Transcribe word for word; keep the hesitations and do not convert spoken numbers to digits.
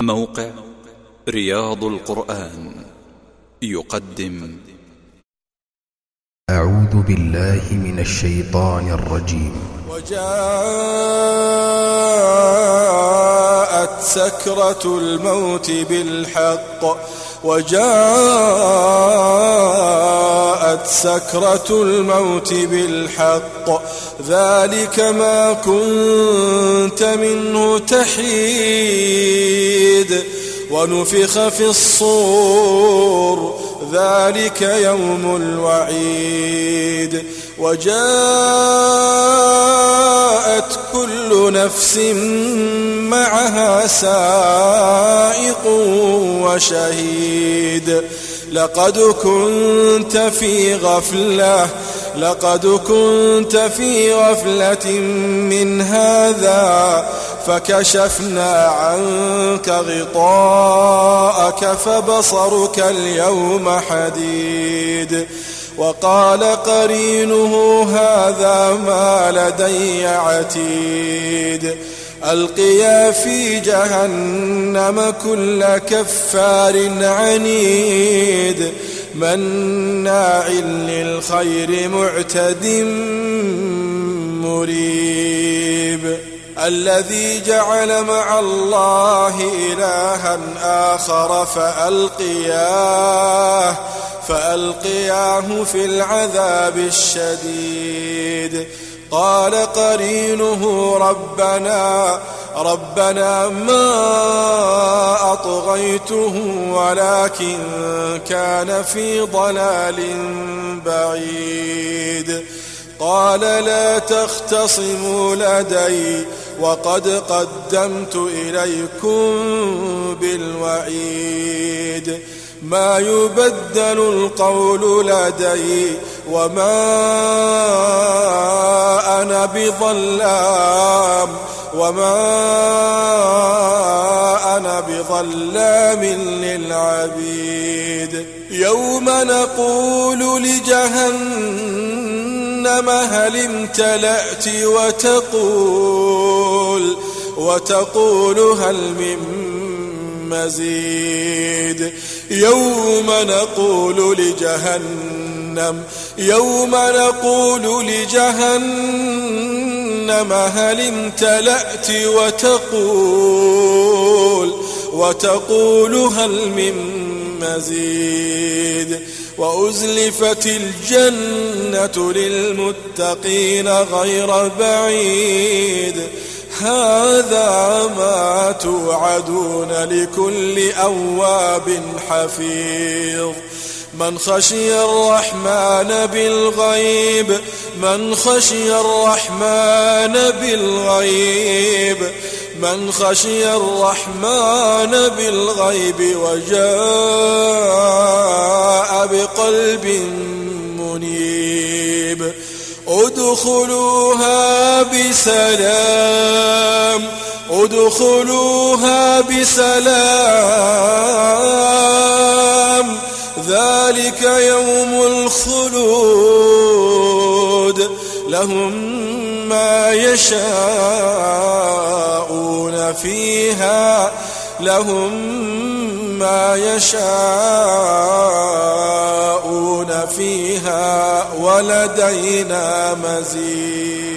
موقع رياض القرآن يقدم. أعوذ بالله من الشيطان الرجيم. وجاءت سكرة الموت بالحق وجاءت سكرة الموت بالحق ذلك ما كنت منه تحيد ونفخ في الصور ذلك يوم الوعيد وجاءت كل نفس معها سائق وشهيد لقد كنت في غفلة لقد كنت في غفلة من هذا فكشفنا عنك غطاءك فبصرك اليوم حديد وقال قرينه هذا ما لدي عتيد ألقيا في جهنم كل كفار عنيد مناع للخير معتد مريب الذي جعل مع الله إلها آخر فألقياه فألقياه في العذاب الشديد قال قرينه ربنا ربنا ما أطغيته ولكن كان في ضلال بعيد قال لا تختصموا لدي وقد قدمت إليكم بالوعيد ما يبدل القول لدي وما أنا بظلام وما أنا بظلام للعبيد يوم نقول لجهنم هل امتلأت وتقول وتقول هل من مزيد يوم نقول لجهنم يوم نقول لجهنم هل امتلأت وتقول وتقول هل من مزيد وأزلفت الجنة للمتقين غير بعيد هذا ما توعدون لكل أواب حفيظ من خشي الرحمن بالغيب من خشي الرحمن بالغيب من خشي الرحمن بالغيب وجاء بقلب منيب ادخلوها بسلام ادخلوها بسلام ذلك يوم الخلود لهم ما يشاءون فيها لهم ما يشاءون فيها ولدينا مزيد.